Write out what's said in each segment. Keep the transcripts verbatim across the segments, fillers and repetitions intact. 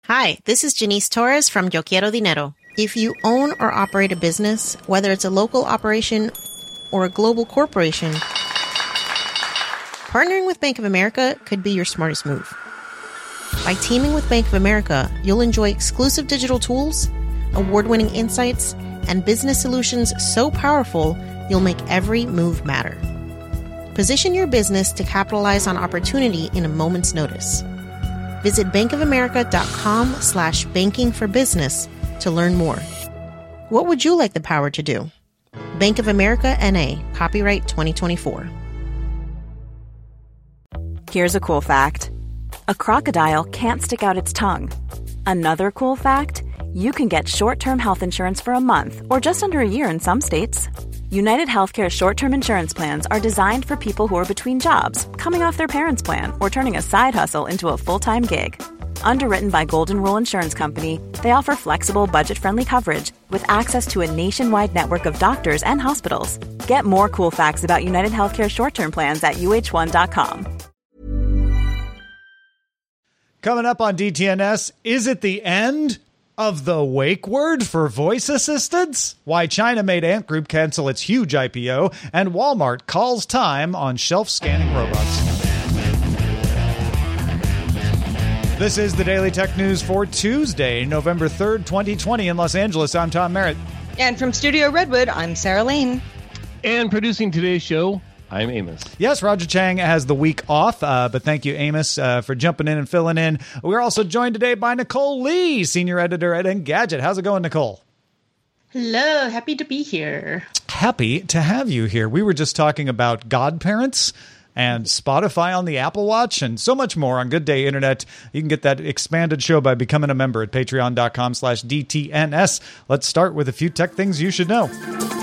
Hi, this is Janice Torres from Yo Quiero Dinero. If you own or operate a business, whether it's a local operation or a global corporation, partnering with Bank of America could be your smartest move. By teaming with Bank of America, you'll enjoy exclusive digital tools, award-winning insights, and business solutions so powerful, you'll make every move matter. Position your business to capitalize on opportunity in a moment's notice. Visit bankofamerica.com slash banking for business to learn more. What would you like the power to do? Bank of America N A, copyright twenty twenty-four. Here's a cool fact. A crocodile can't stick out its tongue. Another cool fact, you can get short-term health insurance for a month or just under a year in some states. United Healthcare short-term insurance plans are designed for people who are between jobs, coming off their parents' plan, or turning a side hustle into a full-time gig. Underwritten by Golden Rule Insurance Company, they offer flexible, budget-friendly coverage with access to a nationwide network of doctors and hospitals. Get more cool facts about United Healthcare short-term plans at U H one dot com. Coming up on D T N S, is it the end of the wake word for voice assistants? Why China made Ant Group cancel its huge I P O, and Walmart calls time on shelf-scanning robots. This is the Daily Tech News for Tuesday, November third, twenty twenty in Los Angeles. I'm Tom Merritt. And from Studio Redwood, I'm Sarah Lane. And producing today's show, I'm Amos. Yes, Roger Chang has the week off, uh, but thank you, Amos, uh, for jumping in and filling in. We're also joined today by Nicole Lee, senior editor at Engadget. How's it going, Nicole? Hello, happy to be here. Happy to have you here. We were just talking about godparents and Spotify on the Apple Watch and so much more on Good Day Internet. You can get that expanded show by becoming a member at patreon.com slash DTNS. Let's start with a few tech things you should know.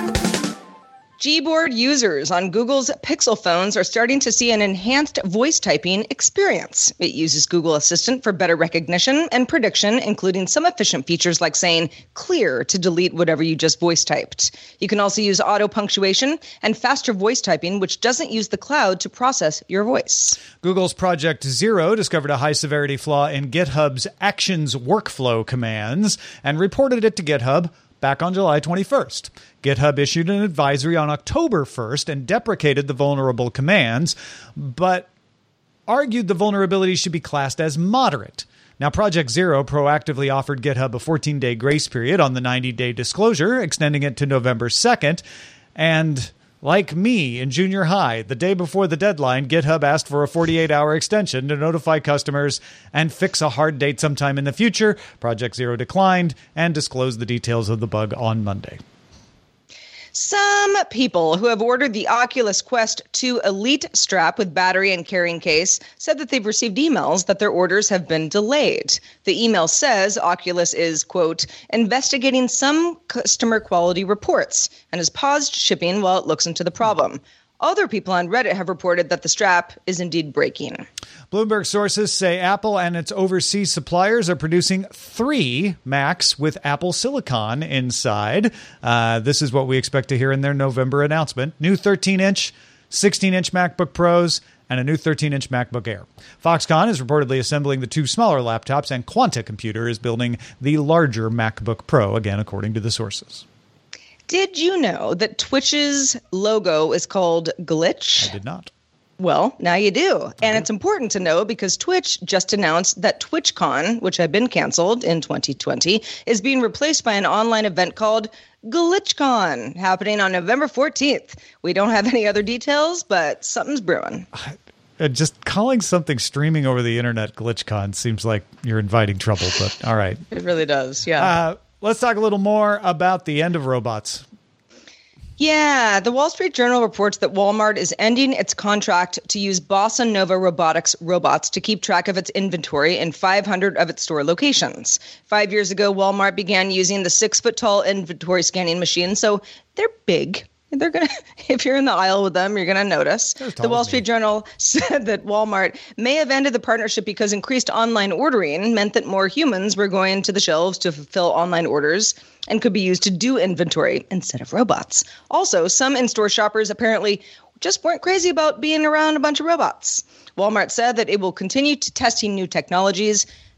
Gboard users on Google's Pixel phones are starting to see an enhanced voice typing experience. It uses Google Assistant for better recognition and prediction, including some efficient features like saying clear to delete whatever you just voice typed. You can also use auto punctuation and faster voice typing, which doesn't use the cloud to process your voice. Google's Project Zero discovered a high-severity flaw in GitHub's Actions workflow commands and reported it to GitHub back on July twenty-first. GitHub issued an advisory on October first and deprecated the vulnerable commands, but argued the vulnerability should be classed as moderate. Now, Project Zero proactively offered GitHub a fourteen-day grace period on the ninety-day disclosure, extending it to November second. And like me in junior high, the day before the deadline, GitHub asked for a forty-eight hour extension to notify customers and fix a hard date sometime in the future. Project Zero declined and disclosed the details of the bug on Monday. Some people who have ordered the Oculus Quest two Elite strap with battery and carrying case said that they've received emails that their orders have been delayed. The email says Oculus is, quote, investigating some customer quality reports and has paused shipping while it looks into the problem. Other people on Reddit have reported that the strap is indeed breaking. Bloomberg sources say Apple and its overseas suppliers are producing three Macs with Apple Silicon inside. Uh, this is what we expect to hear in their November announcement. New thirteen-inch, sixteen-inch MacBook Pros, and a new thirteen-inch MacBook Air. Foxconn is reportedly assembling the two smaller laptops, and Quanta Computer is building the larger MacBook Pro, again, according to the sources. Did you know that Twitch's logo is called Glitch? I did not. Well, now you do. And it's important to know because Twitch just announced that TwitchCon, which had been canceled in twenty twenty, is being replaced by an online event called GlitchCon, happening on November fourteenth. We don't have any other details, but something's brewing. Uh, just calling something streaming over the internet GlitchCon seems like you're inviting trouble, but all right. It really does, yeah. Uh, let's talk a little more about the end of robots. Yeah, the Wall Street Journal reports that Walmart is ending its contract to use Bossa Nova Robotics robots to keep track of its inventory in five hundred of its store locations. Five years ago, Walmart began using the six-foot-tall inventory scanning machine, so they're big. They're going to, if you're in the aisle with them, you're going to notice. The Wall Street Journal said that Walmart may have ended the partnership because increased online ordering meant that more humans were going to the shelves to fulfill online orders and could be used to do inventory instead of robots. Also, some in-store shoppers apparently just weren't crazy about being around a bunch of robots. Walmart said that it will continue to testing new technologies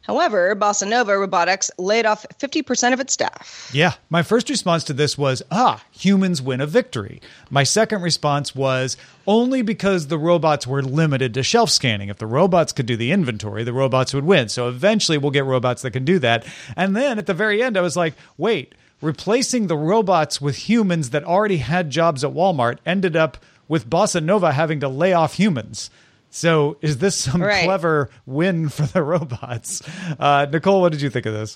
However, Bossa Nova Robotics laid off fifty percent of its staff. Yeah. My first response to this was, ah, humans win a victory. My second response was only because the robots were limited to shelf scanning. If the robots could do the inventory, the robots would win. So eventually we'll get robots that can do that. And then at the very end, I was like, wait, replacing the robots with humans that already had jobs at Walmart ended up with Bossa Nova having to lay off humans. So is this some right. clever win for the robots? Uh, Nicole, what did you think of this?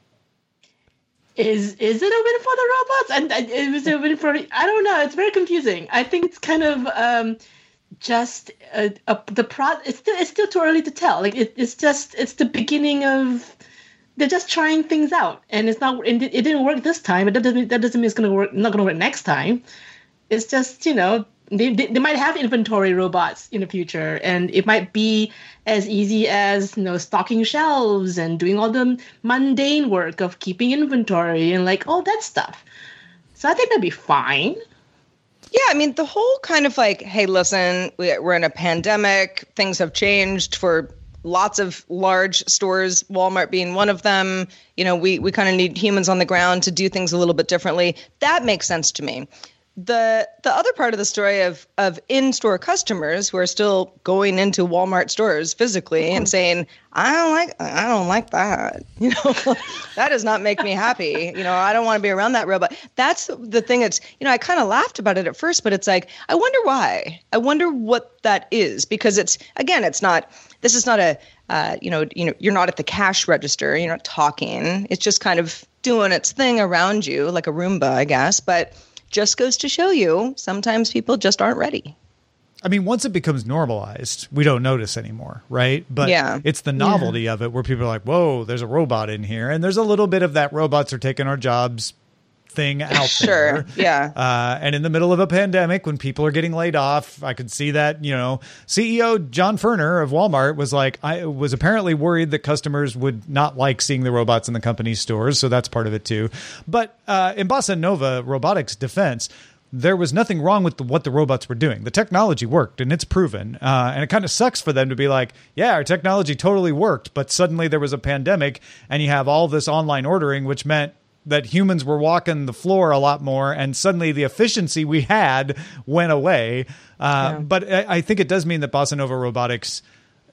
Is is it a win for the robots? And and it was a win for, I don't know. It's very confusing. I think it's kind of um, just a, a, the pro. It's still it's still too early to tell. Like it, it's just it's the beginning of. They're just trying things out, and it's not. It, it didn't work this time. But that doesn't that doesn't mean it's gonna work. Not gonna work next time. It's just, you know. They, they they might have inventory robots in the future, and it might be as easy as, you know, stocking shelves and doing all the mundane work of keeping inventory and like all that stuff. So I think that'd be fine. Yeah, I mean, the whole kind of like, hey, listen, we- we're in a pandemic. Things have changed for lots of large stores, Walmart being one of them. You know, we, we kind of need humans on the ground to do things a little bit differently. That makes sense to me. The the other part of the story of of in-store customers who are still going into Walmart stores physically and saying, I don't like I don't like that. You know, that does not make me happy. You know, I don't want to be around that robot. That's the thing that's, you know, I kind of laughed about it at first, but it's like, I wonder why. I wonder what that is, because it's, again, it's not, this is not a, uh, you know, you know, you're not at the cash register, you're not talking. It's just kind of doing its thing around you, like a Roomba, I guess. But just goes to show you, sometimes people just aren't ready. I mean, once it becomes normalized, we don't notice anymore, right? But yeah. it's the novelty yeah. of it where people are like, whoa, there's a robot in here. And there's a little bit of that robots are taking our jobs thing out sure. there. Yeah. Uh, and in the middle of a pandemic, when people are getting laid off, I could see that, you know, C E O John Furner of Walmart was like, I was apparently worried that customers would not like seeing the robots in the company's stores. So that's part of it too. But uh, in Bossa Nova Robotics' defense, there was nothing wrong with the, what the robots were doing. The technology worked, and it's proven. Uh, and it kind of sucks for them to be like, yeah, our technology totally worked, but suddenly there was a pandemic, and you have all this online ordering, which meant that humans were walking the floor a lot more, and suddenly the efficiency we had went away. Uh, yeah. But I, I think it does mean that Bossa Nova Robotics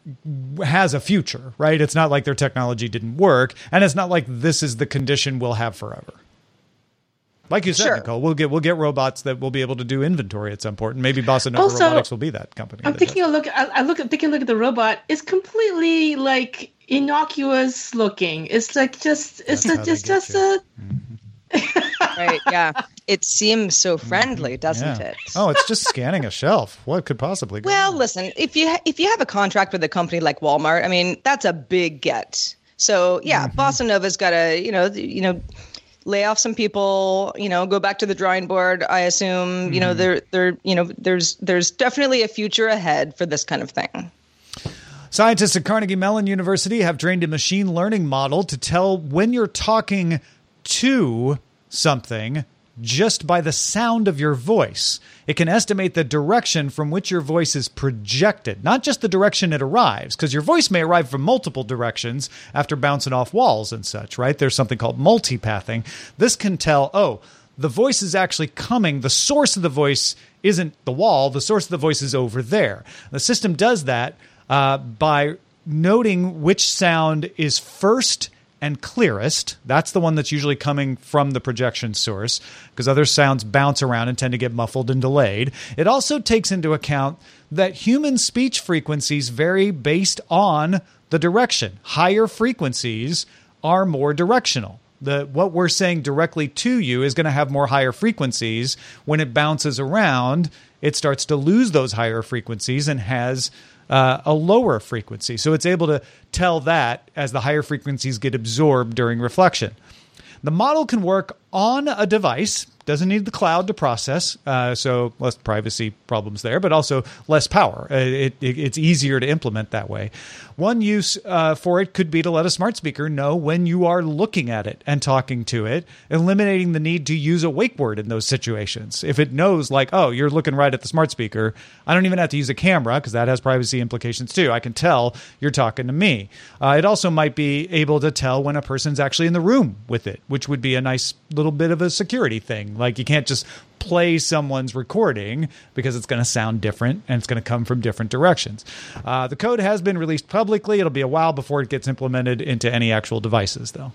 has a future, right? It's not like their technology didn't work, and it's not like this is the condition we'll have forever. Like you said, sure. Nicole, we'll get we'll get robots that will be able to do inventory at some point, and maybe Bossa Nova also, Robotics will be that company. I'm taking does. a look. I, I look at taking a look at the robot. It's completely like innocuous looking. It's like just it's a, it's just a. Mm-hmm. Right. Yeah. It seems so friendly, doesn't yeah. it? Oh, it's just scanning a shelf. What could possibly go Well, on? listen, if you ha- if you have a contract with a company like Walmart, I mean, that's a big get. So yeah, mm-hmm. Bossa Nova's got to you know you know. lay off some people, you know, go back to the drawing board. I assume, you mm. know, there, there, you know, there's, there's definitely a future ahead for this kind of thing. Scientists at Carnegie Mellon University have trained a machine learning model to tell when you're talking to something just by the sound of your voice. It can estimate the direction from which your voice is projected, not just the direction it arrives, because your voice may arrive from multiple directions after bouncing off walls and such, right? There's something called multipathing. This can tell, oh, the voice is actually coming. The source of the voice isn't the wall. The source of the voice is over there. The system does that uh, by noting which sound is first and clearest. That's the one that's usually coming from the projection source, because other sounds bounce around and tend to get muffled and delayed. It also takes into account that human speech frequencies vary based on the direction. Higher frequencies are more directional. The what we're saying directly to you is going to have more higher frequencies. When it bounces around, it starts to lose those higher frequencies and has Uh, a lower frequency. So it's able to tell that as the higher frequencies get absorbed during reflection. The model can work on a device. Doesn't need the cloud to process, uh, so less privacy problems there, but also less power. Uh, it, it, it's easier to implement that way. One use uh, for it could be to let a smart speaker know when you are looking at it and talking to it, eliminating the need to use a wake word in those situations. If it knows, like, oh, you're looking right at the smart speaker, I don't even have to use a camera because that has privacy implications too. I can tell you're talking to me. Uh, it also might be able to tell when a person's actually in the room with it, which would be a nice little bit of a security thing. Like, you can't just play someone's recording because it's going to sound different and it's going to come from different directions. Uh, the code has been released publicly. It'll be a while before it gets implemented into any actual devices, though.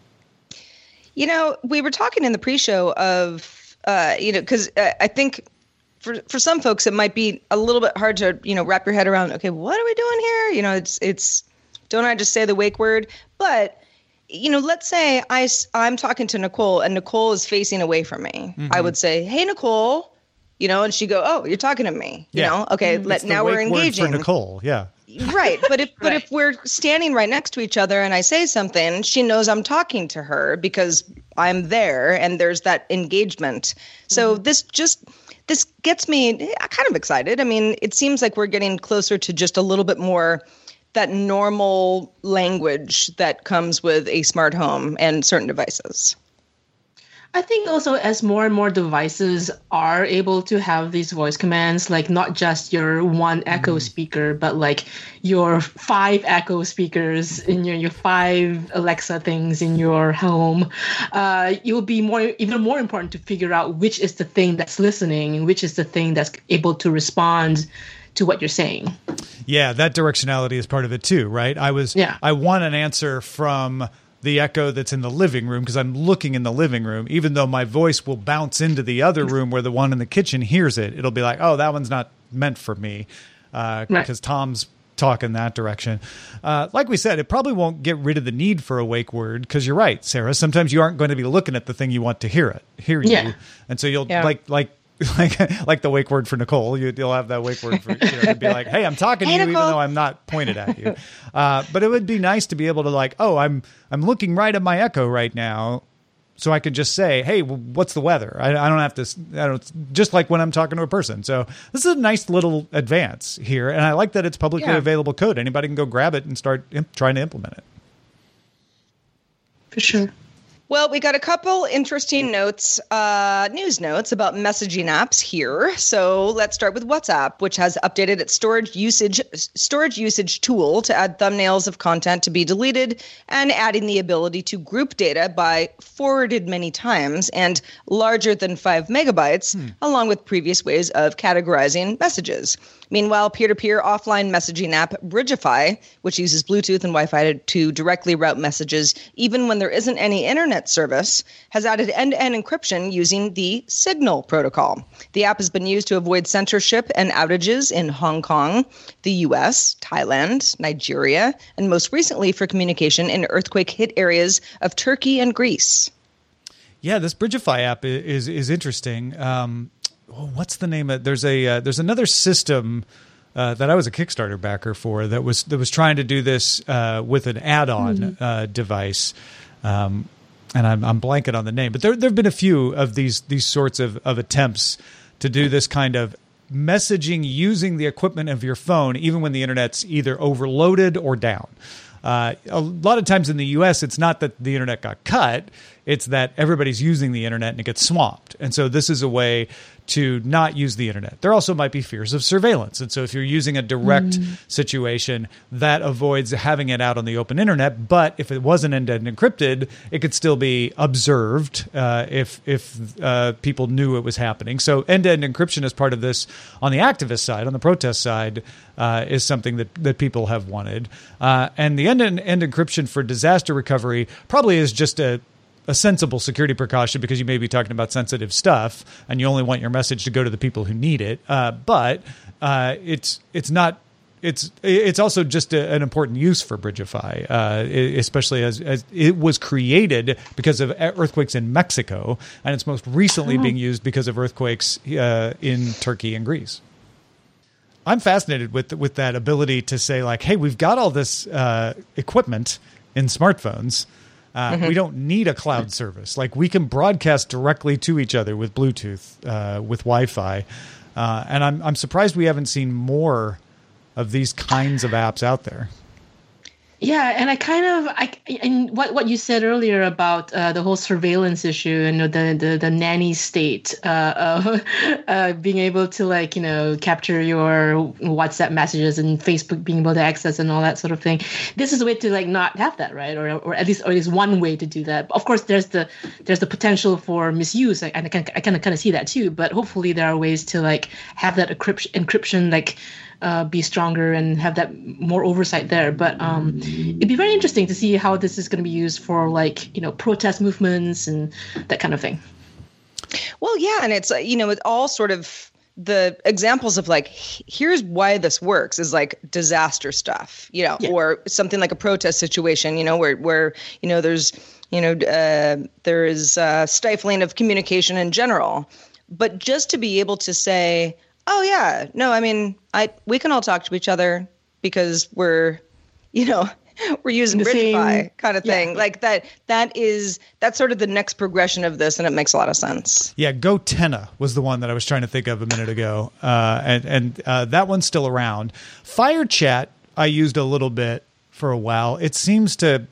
You know, we were talking in the pre-show of, uh, you know, because uh, I think for for some folks it might be a little bit hard to, you know, wrap your head around. Okay, what are we doing here? You know, it's it's don't I just say the wake word? But you know, let's say I, I'm talking to Nicole and Nicole is facing away from me. Mm-hmm. I would say, hey, Nicole, you know, and she'd go, oh, you're talking to me. You yeah. know, okay, mm-hmm. let, now we're engaging. For Nicole, yeah. Right. But if, but right. if we're standing right next to each other and I say something, she knows I'm talking to her because I'm there and there's that engagement. So mm-hmm. this just, this gets me kind of excited. I mean, it seems like we're getting closer to just a little bit more that normal language that comes with a smart home and certain devices. I think also as more and more devices are able to have these voice commands, like not just your one Echo speaker, but like your five Echo speakers in your, your five Alexa things in your home, uh, it will be more even more important to figure out which is the thing that's listening, which is the thing that's able to respond to what you're saying. Yeah, that directionality is part of it too, right? I was, yeah. I want an answer from the Echo that's in the living room because I'm looking in the living room, even though my voice will bounce into the other room where the one in the kitchen hears it. It'll be like, oh, that one's not meant for me uh, right. because Tom's talking that direction. Uh, like we said, it probably won't get rid of the need for a wake word because you're right, Sarah. Sometimes you aren't going to be looking at the thing you want to hear it, hear you. Yeah. And so you'll yeah. like, like, like like the wake word for Nicole, you, you'll have that wake word for, you know, to be like, hey, I'm talking hey, to you Nicole. even though I'm not pointed at you. Uh, but it would be nice to be able to like, oh, I'm I'm looking right at my Echo right now, so I could just say, hey, what's the weather? I, I don't have to, I don't, just like when I'm talking to a person. So this is a nice little advance here, and I like that it's publicly yeah. available code. Anybody can go grab it and start imp- trying to implement it. For sure. Well, we got a couple interesting notes, uh, news notes about messaging apps here. So let's start with WhatsApp, which has updated its storage usage storage usage tool to add thumbnails of content to be deleted and adding the ability to group data by forwarded many times and larger than five megabytes, hmm. along with previous ways of categorizing messages. Meanwhile, peer-to-peer offline messaging app Bridgify, which uses Bluetooth and Wi-Fi to, to directly route messages even when there isn't any internet service, has added end-to-end encryption using the Signal protocol. The app has been used to avoid censorship and outages in Hong Kong, the U S, Thailand, Nigeria, and most recently for communication in earthquake-hit areas of Turkey and Greece. Yeah, this Bridgify app is is, is interesting. Um, oh, what's the name of there's a uh, there's another system uh, that I was a Kickstarter backer for that was that was trying to do this uh, with an add-on mm-hmm. uh, device. Um, and I'm I'm blanking on the name, but there there've been a few of these these sorts of, of attempts to do this kind of messaging using the equipment of your phone, even when the internet's either overloaded or down. Uh, a lot of times in the U S, it's not that the internet got cut. It's that everybody's using the internet and it gets swamped. And so this is a way to not use the internet. There also might be fears of surveillance. And so if you're using a direct mm. situation, that avoids having it out on the open internet. But if it wasn't end-to-end encrypted, it could still be observed uh, if if uh, people knew it was happening. So end-to-end encryption as part of this on the activist side, on the protest side, uh, is something that, that people have wanted. Uh, and the end-to-end encryption for disaster recovery probably is just a a sensible security precaution because you may be talking about sensitive stuff and you only want your message to go to the people who need it. Uh, but uh, it's it's not it's it's also just a, an important use for Bridgify, uh, especially as, as it was created because of earthquakes in Mexico, and it's most recently oh. being used because of earthquakes uh, in Turkey and Greece. I'm fascinated with with that ability to say like, hey, we've got all this uh, equipment in smartphones. Uh, Mm-hmm. We don't need a cloud service. Like we can broadcast directly to each other with Bluetooth, uh, with Wi-Fi. Uh, and I'm I'm surprised we haven't seen more of these kinds of apps out there. Yeah, and I kind of I and what what you said earlier about uh, the whole surveillance issue and the the, the nanny state uh, of uh, being able to like you know capture your WhatsApp messages and Facebook being able to access and all that sort of thing. This is a way to like not have that, right? Or or at least or at least one way to do that. Of course, there's the there's the potential for misuse, and I can I kind of kind of see that too. But hopefully, there are ways to like have that encryption encryption like. Uh, be stronger and have that more oversight there. But um, it'd be very interesting to see how this is going to be used for like, you know, protest movements and that kind of thing. Well, yeah. And it's, uh, you know, it's all sort of the examples of like, here's why this works is like disaster stuff, you know, yeah. or something like a protest situation, you know, where, where, you know, there's, you know, uh, there is uh, stifling of communication in general. But just to be able to say, oh yeah, no, I mean, I we can all talk to each other because we're, you know, we're using Bridgefy kind of thing. Yeah. Like that. That is that's sort of the next progression of this, and it makes a lot of sense. Yeah, GoTenna was the one that I was trying to think of a minute ago, uh, and and uh, that one's still around. FireChat I used a little bit for a while. It seems to,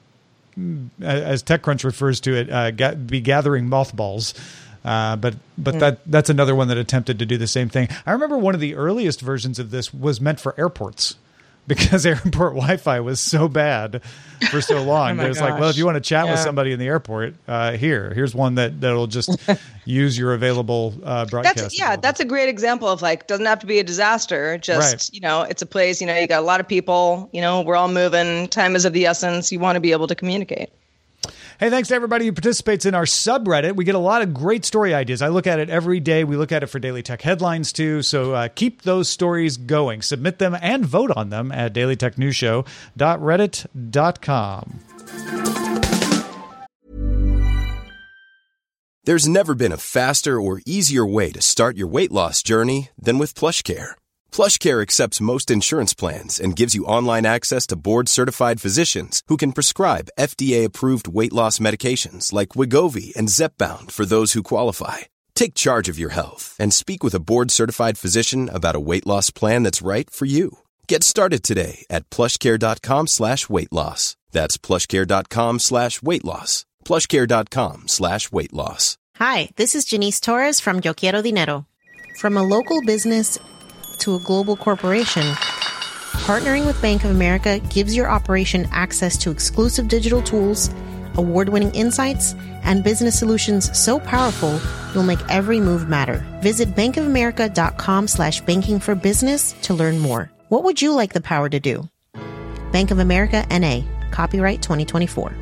as TechCrunch refers to it, uh, ga- be gathering mothballs. Uh, but but mm. that that's another one that attempted to do the same thing. I remember one of the earliest versions of this was meant for airports because airport Wi-Fi was so bad for so long. oh There's like, well, if you want to chat yeah. with somebody in the airport, uh, here, here's one that that'll just use your available uh, broadcast. That's, yeah, that's a great example of like, doesn't have to be a disaster. Just, right. you know, it's a place, you know, you got a lot of people, you know, we're all moving. Time is of the essence. You want to be able to communicate. Hey, thanks to everybody who participates in our subreddit. We get a lot of great story ideas. I look at it every day. We look at it for Daily Tech headlines, too. So uh, keep those stories going. Submit them and vote on them at daily tech news show dot reddit dot com. There's never been a faster or easier way to start your weight loss journey than with PlushCare. PlushCare accepts most insurance plans and gives you online access to board-certified physicians who can prescribe F D A-approved weight loss medications like Wegovy and Zepbound for those who qualify. Take charge of your health and speak with a board-certified physician about a weight loss plan that's right for you. Get started today at plushcare.com slash weight loss. That's plushcare.com slash weight loss. plushcare.com slash weight loss. Hi, this is Janice Torres from Yo Quiero Dinero. From a local business to a global corporation, partnering with Bank of America gives your operation access to exclusive digital tools, award-winning insights, and business solutions so powerful you'll make every move matter. Visit bankofamerica.com slash banking for business to learn more. What would you like the power to do? Bank of America, N A. Copyright twenty twenty-four.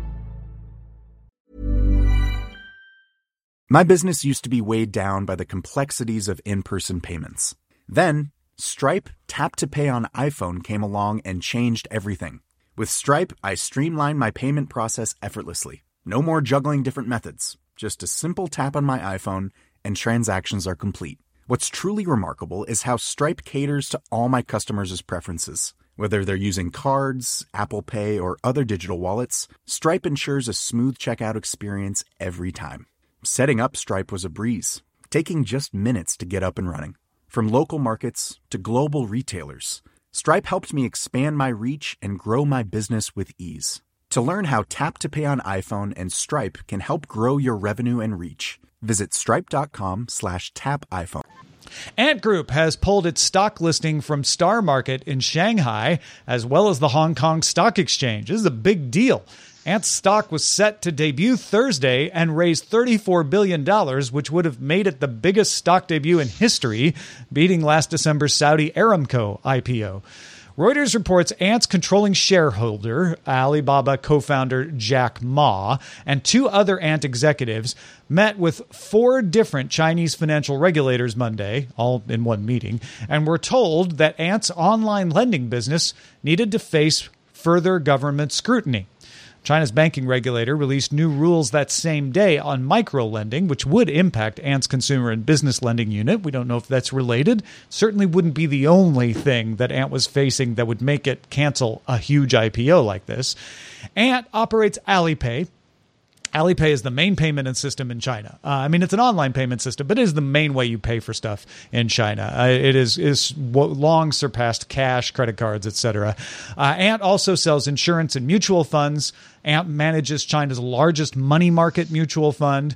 My business used to be weighed down by the complexities of in-person payments. Then, Stripe Tap to Pay on iPhone came along and changed everything. With Stripe, I streamlined my payment process effortlessly. No more juggling different methods. Just a simple tap on my iPhone and transactions are complete. What's truly remarkable is how Stripe caters to all my customers' preferences. Whether they're using cards, Apple Pay, or other digital wallets, Stripe ensures a smooth checkout experience every time. Setting up Stripe was a breeze, taking just minutes to get up and running. From local markets to global retailers, Stripe helped me expand my reach and grow my business with ease. To learn how Tap to Pay on iPhone and Stripe can help grow your revenue and reach, visit stripe.com slash tap iPhone. Ant Group has pulled its stock listing from Star Market in Shanghai, as well as the Hong Kong Stock Exchange. This is a big deal. Ant's stock was set to debut Thursday and raised thirty-four billion dollars, which would have made it the biggest stock debut in history, beating last December's Saudi Aramco I P O. Reuters reports Ant's controlling shareholder, Alibaba co-founder Jack Ma, and two other Ant executives met with four different Chinese financial regulators Monday, all in one meeting, and were told that Ant's online lending business needed to face further government scrutiny. China's banking regulator released new rules that same day on micro-lending, which would impact Ant's consumer and business lending unit. We don't know if that's related. Certainly wouldn't be the only thing that Ant was facing that would make it cancel a huge I P O like this. Ant operates Alipay. Alipay is the main payment system in China. Uh, I mean, it's an online payment system, but it is the main way you pay for stuff in China. Uh, it is is long surpassed cash, credit cards, et cetera. Uh, Ant also sells insurance and mutual funds. Ant manages China's largest money market mutual fund.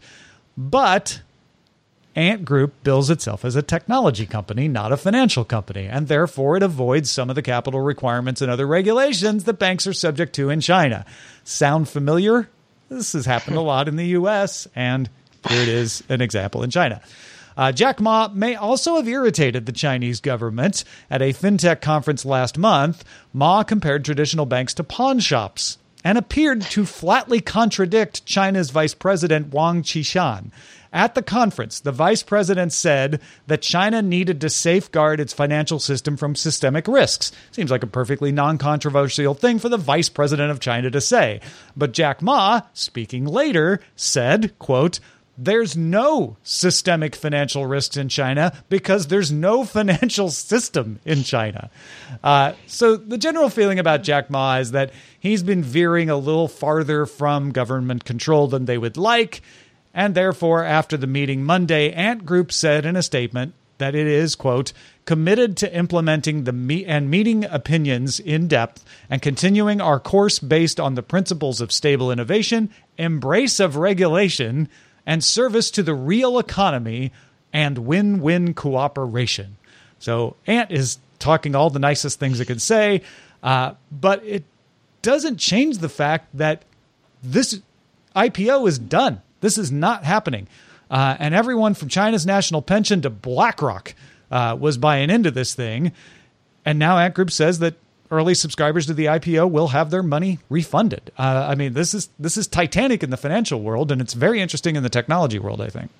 But Ant Group bills itself as a technology company, not a financial company, and therefore it avoids some of the capital requirements and other regulations that banks are subject to in China. Sound familiar? This has happened a lot in the U S, and here it is, an example in China. Uh, Jack Ma may also have irritated the Chinese government. At a fintech conference last month, Ma compared traditional banks to pawn shops and appeared to flatly contradict China's Vice President Wang Qishan. At the conference, the vice president said that China needed to safeguard its financial system from systemic risks. Seems like a perfectly non-controversial thing for the vice president of China to say. But Jack Ma, speaking later, said, quote, "There's no systemic financial risks in China because there's no financial system in China." Uh, so the general feeling about Jack Ma is that he's been veering a little farther from government control than they would like. And therefore, after the meeting Monday, Ant Group said in a statement that it is, quote, "committed to implementing the me- and meeting opinions in depth and continuing our course based on the principles of stable innovation, embrace of regulation, and service to the real economy and win-win cooperation." So Ant is talking all the nicest things it could say, uh, but it doesn't change the fact that this I P O is done. This is not happening. Uh, and everyone from China's national pension to BlackRock uh, was buying into this thing. And now Ant Group says that early subscribers to the I P O will have their money refunded. Uh, I mean, this is this is titanic in the financial world, and it's very interesting in the technology world, I think.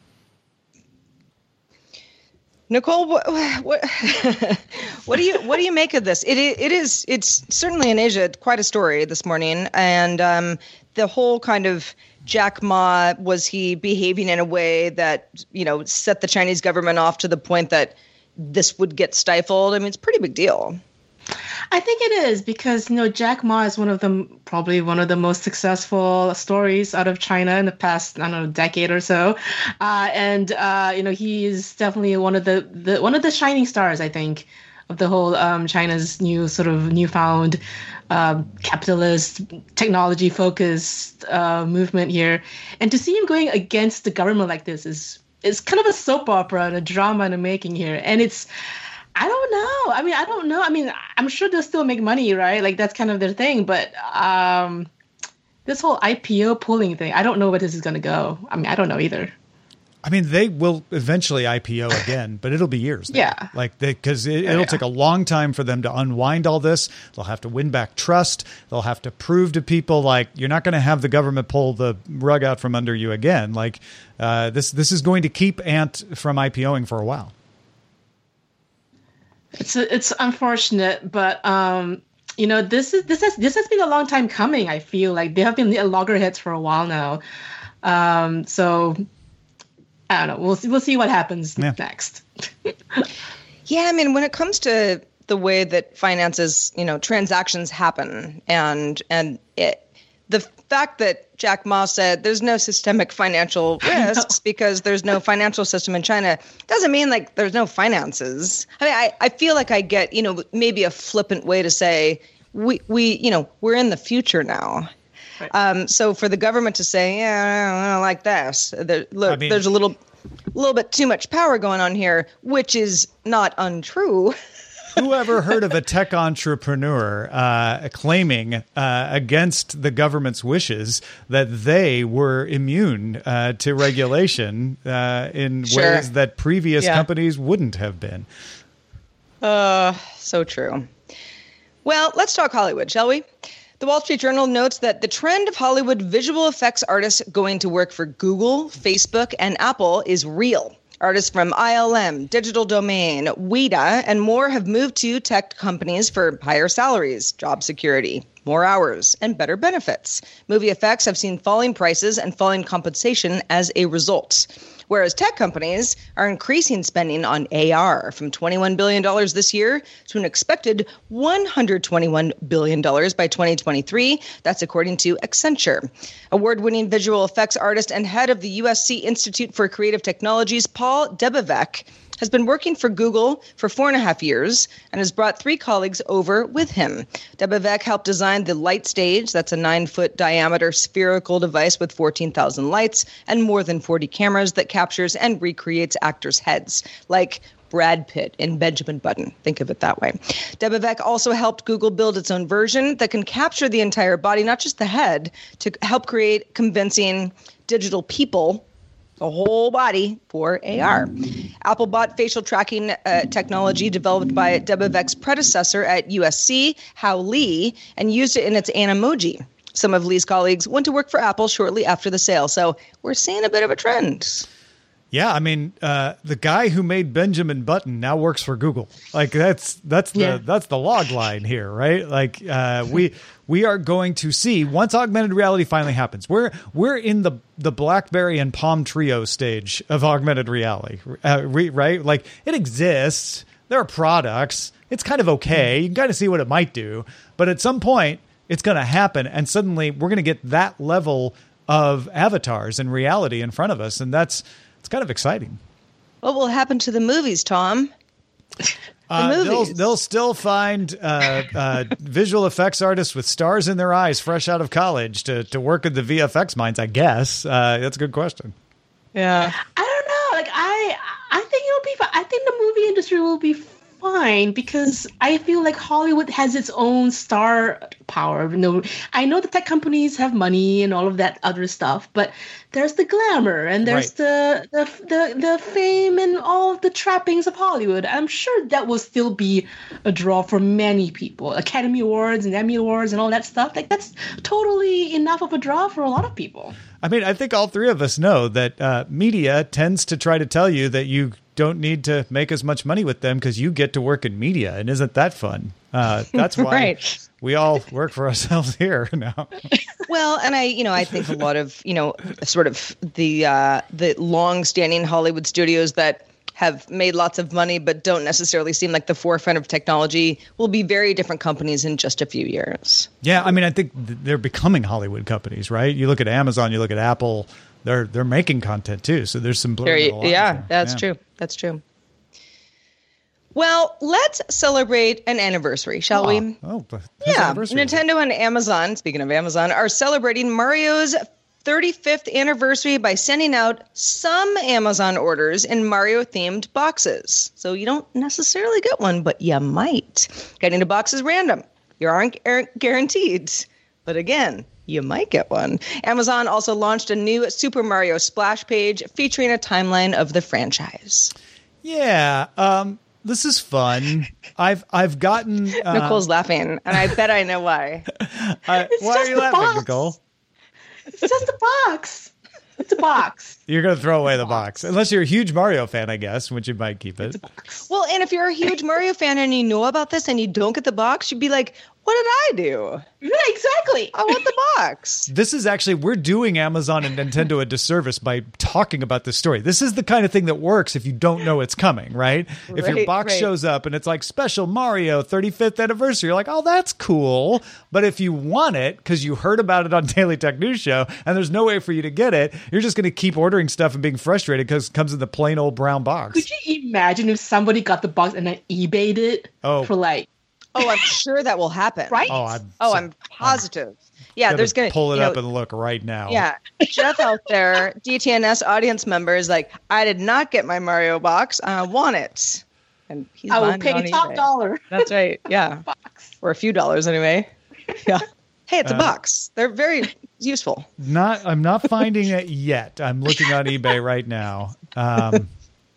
Nicole, what what, what do you what do you make of this? It it is it's certainly in Asia quite a story this morning, and um, the whole kind of Jack Ma, was he behaving in a way that, you know, set the Chinese government off to the point that this would get stifled? I mean, it's a pretty big deal. I think it is because, you know, Jack Ma is one of the probably one of the most successful stories out of China in the past, I don't know, decade or so. Uh, and, uh, you know, he is definitely one of the, the one of the shining stars, I think, of the whole um, China's new sort of newfound uh, capitalist, technology-focused uh, movement here. And to see him going against the government like this is is kind of a soap opera and a drama in the making here. And it's, I don't know. I mean, I don't know. I mean, I'm sure they'll still make money, right? Like, that's kind of their thing. But um, this whole I P O pulling thing, I don't know where this is going to go. I mean, I don't know either. I mean, they will eventually I P O again, but it'll be years. Now. Yeah. Like, because it, yeah, it'll yeah. take a long time for them to unwind all this. They'll have to win back trust. They'll have to prove to people, like, you're not going to have the government pull the rug out from under you again. Like, uh, this this is going to keep Ant from IPOing for a while. It's it's unfortunate, but um, you know, this is this has this has been a long time coming. I feel like they have been at loggerheads for a while now. Um, so I don't know. We'll see, we'll see what happens yeah. next. Yeah, I mean, when it comes to the way that finances, you know, transactions happen, and and it, the fact that Jack Ma said there's no systemic financial risks because there's no financial system in China doesn't mean like there's no finances. I mean, I, I feel like I get, you know, maybe a flippant way to say we, we you know, we're in the future now. Right. Um, so for the government to say, yeah, I don't like this, there, look, I mean, there's a little, little bit too much power going on here, which is not untrue. Who ever heard of a tech entrepreneur uh, claiming uh, against the government's wishes that they were immune uh, to regulation uh, in sure. ways that previous yeah. companies wouldn't have been? Uh, so true. Well, let's talk Hollywood, shall we? The Wall Street Journal notes that the trend of Hollywood visual effects artists going to work for Google, Facebook, and Apple is real. Artists from I L M, Digital Domain, Weta, and more have moved to tech companies for higher salaries, job security, more hours, and better benefits. Movie effects have seen falling prices and falling compensation as a result. Whereas tech companies are increasing spending on A R from twenty-one billion dollars this year to an expected one hundred twenty-one billion dollars by twenty twenty-three. That's according to Accenture. Award-winning visual effects artist and head of the U S C Institute for Creative Technologies, Paul Debevec, has been working for Google for four and a half years and has brought three colleagues over with him. Debevec helped design the Light Stage. That's a nine-foot diameter spherical device with fourteen thousand lights and more than forty cameras that captures and recreates actors' heads, like Brad Pitt and Benjamin Button. Think of it that way. Debevec also helped Google build its own version that can capture the entire body, not just the head, to help create convincing digital people, the whole body, for A R. Apple bought facial tracking uh, technology developed by Debevec's predecessor at U S C, Hao Li, and used it in its Animoji. Some of Li's colleagues went to work for Apple shortly after the sale, so we're seeing a bit of a trend. Yeah, I mean, uh, the guy who made Benjamin Button now works for Google. Like that's that's the yeah. that's the log line here, right? Like uh, we we are going to see once augmented reality finally happens. We're we're in the the BlackBerry and Palm Trio stage of augmented reality, uh, re, right? Like it exists. There are products. It's kind of okay. You can kind of see what it might do, but at some point, it's going to happen, and suddenly we're going to get that level of avatars and reality in front of us, and that's. It's kind of exciting. What will happen to the movies, Tom? The uh, movies. They'll, they'll still find uh, uh, visual effects artists with stars in their eyes, fresh out of college, to, to work in the V F X mines, I guess. Uh, that's a good question. Yeah. I don't know. Like I, I think it'll be fine. I think the movie industry will be fine because I feel like Hollywood has its own star power. You know, I know the tech companies have money and all of that other stuff, but there's the glamour and there's right. the, the the the fame and all of the trappings of Hollywood. I'm sure that will still be a draw for many people. Academy Awards and Emmy Awards and all that stuff. Like that's totally enough of a draw for a lot of people. I mean, I think all three of us know that uh, media tends to try to tell you that you don't need to make as much money with them because you get to work in media. And isn't that fun? Uh, that's why right. we all work for ourselves here now. Well, and I, you know, I think a lot of, you know, sort of the uh, the long-standing Hollywood studios that have made lots of money but don't necessarily seem like the forefront of technology will be very different companies in just a few years. Yeah, I mean, I think th- they're becoming Hollywood companies, right? You look at Amazon, you look at Apple, they're they're making content too. So there's some blurring of the lines Yeah, there. that's yeah. true. That's true. Well, let's celebrate an anniversary, shall oh, we? Oh, yeah. anniversary? Nintendo and Amazon, speaking of Amazon, are celebrating Mario's thirty-fifth anniversary by sending out some Amazon orders in Mario-themed boxes. So you don't necessarily get one, but you might. Getting a box is random. You aren't, aren't guaranteed. But again, you might get one. Amazon also launched a new Super Mario splash page featuring a timeline of the franchise. Yeah, um, this is fun. I've I've gotten uh, Nicole's laughing, and I bet I know why. I, why are you laughing, box. Nicole? It's just a box. It's a box. You're going to throw away the box. Unless you're a huge Mario fan, I guess, which you might keep it. Well, and if you're a huge Mario fan and you know about this and you don't get the box, you'd be like, what did I do? Yeah, exactly. I want the box. This is actually, we're doing Amazon and Nintendo a disservice by talking about this story. This is the kind of thing that works if you don't know it's coming, right? If your Right, box right. shows up and it's like special Mario thirty-fifth anniversary, you're like, oh, that's cool. But if you want it because you heard about it on Daily Tech News Show and there's no way for you to get it, you're just going to keep ordering stuff and being frustrated because it comes in the plain old brown box. Could you imagine if somebody got the box and then eBayed it Oh. for like, Oh, I'm sure that will happen. right? Oh, I'm, Oh, so- I'm positive. Yeah, gonna there's going to pull it you know, up and look right now. Yeah, Jeff out there, D T N S audience member is like, I did not get my Mario box. I want it. And he's I will buying it on pay top eBay. dollar. That's right. Yeah. Box. Or a few dollars anyway. Yeah. Hey, it's a Uh, box. They're very useful. Not, I'm not finding it yet. I'm looking on eBay right now. Um,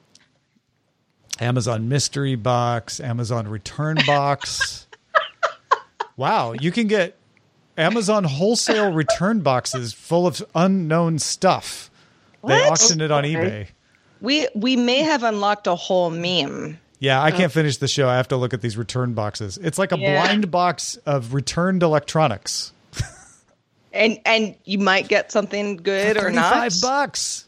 Amazon mystery box, Amazon return box. Wow, you can get Amazon wholesale return boxes full of unknown stuff. They What? auction it on Okay. eBay. We we may have unlocked a whole meme. Yeah, I can't finish the show. I have to look at these return boxes. It's like a Yeah. blind box of returned electronics. And and you might get something good or not. thirty-five bucks.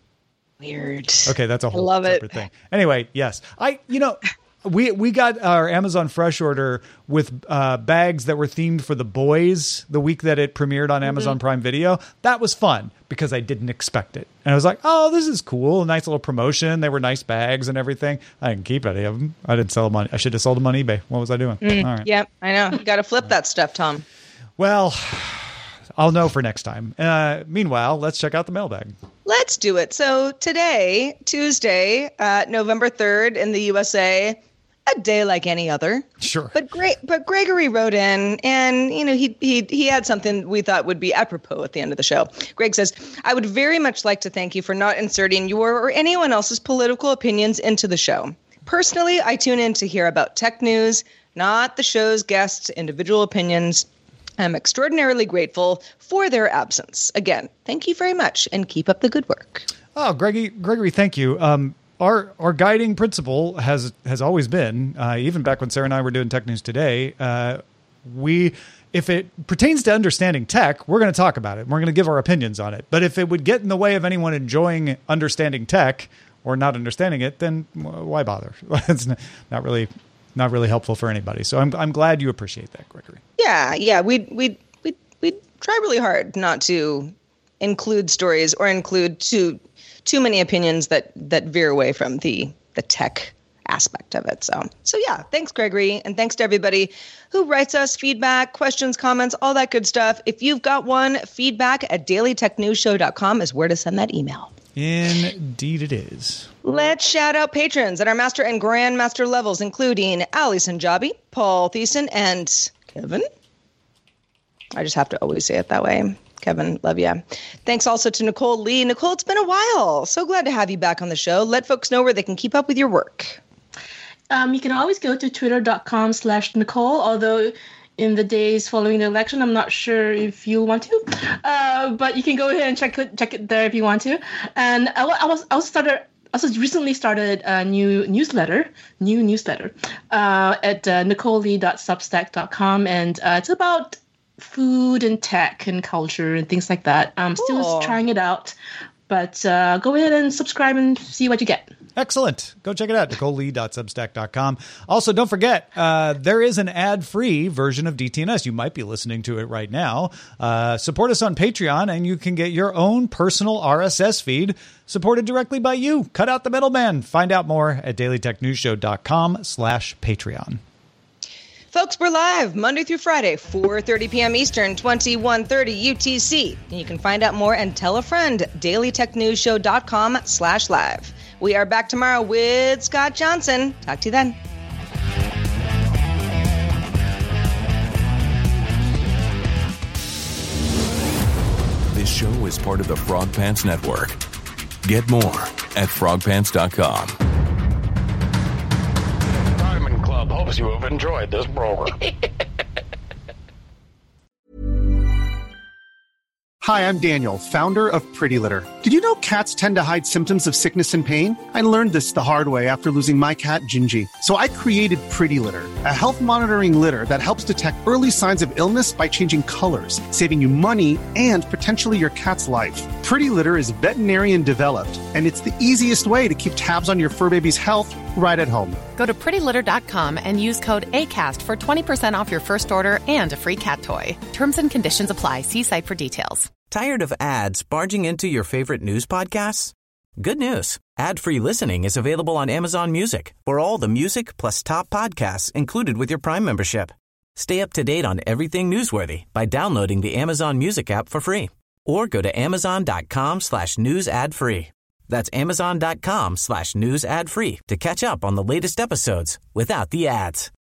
Weird. Okay, that's a whole love it. separate thing. Anyway, yes. I, you know, we we got our Amazon Fresh order with uh, bags that were themed for The Boys the week that it premiered on Amazon Mm-hmm. Prime Video. That was fun because I didn't expect it. And I was like, oh, this is cool. A nice little promotion. They were nice bags and everything. I didn't keep any of them. I didn't sell them on, I should have sold them on eBay. What was I doing? Mm, All right. Yep, I know. You got to flip that stuff, Tom. Well, I'll know for next time. Uh, meanwhile, let's check out the mailbag. Let's do it. So today, Tuesday, uh, November third in the U S A, a day like any other. Sure. But great. But Gregory wrote in, and you know he he he had something we thought would be apropos at the end of the show. Greg says, "I would very much like to thank you for not inserting your or anyone else's political opinions into the show. Personally, I tune in to hear about tech news, not the show's guests' individual opinions. I'm extraordinarily grateful for their absence. Again, thank you very much, and keep up the good work." Oh, Gregory, Gregory, thank you. Um, our our guiding principle has has always been, uh, even back when Sarah and I were doing Tech News Today, uh, we if it pertains to understanding tech, we're going to talk about it. We're going to give our opinions on it. But if it would get in the way of anyone enjoying understanding tech or not understanding it, then why bother? It's not really not really helpful for anybody. So I'm I'm glad you appreciate that, Gregory. Yeah, yeah, we we we we try really hard not to include stories or include too too many opinions that that veer away from the the tech aspect of it. So so yeah, thanks Gregory, and thanks to everybody who writes us feedback, questions, comments, all that good stuff. If you've got one, feedback at daily tech news show dot com is where to send that email. Indeed it is. Let's shout out patrons at our master and grandmaster levels, including Ali Sanjabi, Paul Thiessen, and Kevin. I just have to always say it that way. Kevin, love ya. Thanks also to Nicole Lee. Nicole, it's been a while. So glad to have you back on the show. Let folks know where they can keep up with your work. Um, you can always go to twitter dot com slash Nicole, although in the days following the election, I'm not sure if you'll want to. Uh, but you can go ahead and check it, check it there if you want to. And I, I was I was started I also recently started a new newsletter, new newsletter uh, at uh, nicole lee dot substack dot com, and uh, it's about food and tech and culture and things like that. I'm Cool. still trying it out, but uh, go ahead and subscribe and see what you get. Excellent. Go check it out, nicole lee dot substack dot com. Also, don't forget, uh, there is an ad-free version of D T N S. You might be listening to it right now. Uh, support us on Patreon, and you can get your own personal R S S feed supported directly by you. Cut out the middleman. Find out more at daily tech news show dot com slash Patreon. Folks, we're live Monday through Friday, four thirty p.m. Eastern, twenty-one thirty U T C. And you can find out more and tell a friend, daily tech news show dot com slash live. We are back tomorrow with Scott Johnson. Talk to you then. This show is part of the Frog Pants Network. Get more at frog pants dot com. Diamond Club hopes you have enjoyed this program. Hi, I'm Daniel, founder of Pretty Litter. Did you know cats tend to hide symptoms of sickness and pain? I learned this the hard way after losing my cat, Gingy. So I created Pretty Litter, a health monitoring litter that helps detect early signs of illness by changing colors, saving you money and potentially your cat's life. Pretty Litter is veterinarian developed, and it's the easiest way to keep tabs on your fur baby's health right at home. Go to pretty litter dot com and use code ACAST for twenty percent off your first order and a free cat toy. Terms and conditions apply. See site for details. Tired of ads barging into your favorite news podcasts? Good news. Ad-free listening is available on Amazon Music for all the music plus top podcasts included with your Prime membership. Stay up to date on everything newsworthy by downloading the Amazon Music app for free or go to amazon dot com slash news ad free. That's amazon dot com slash news ad free to catch up on the latest episodes without the ads.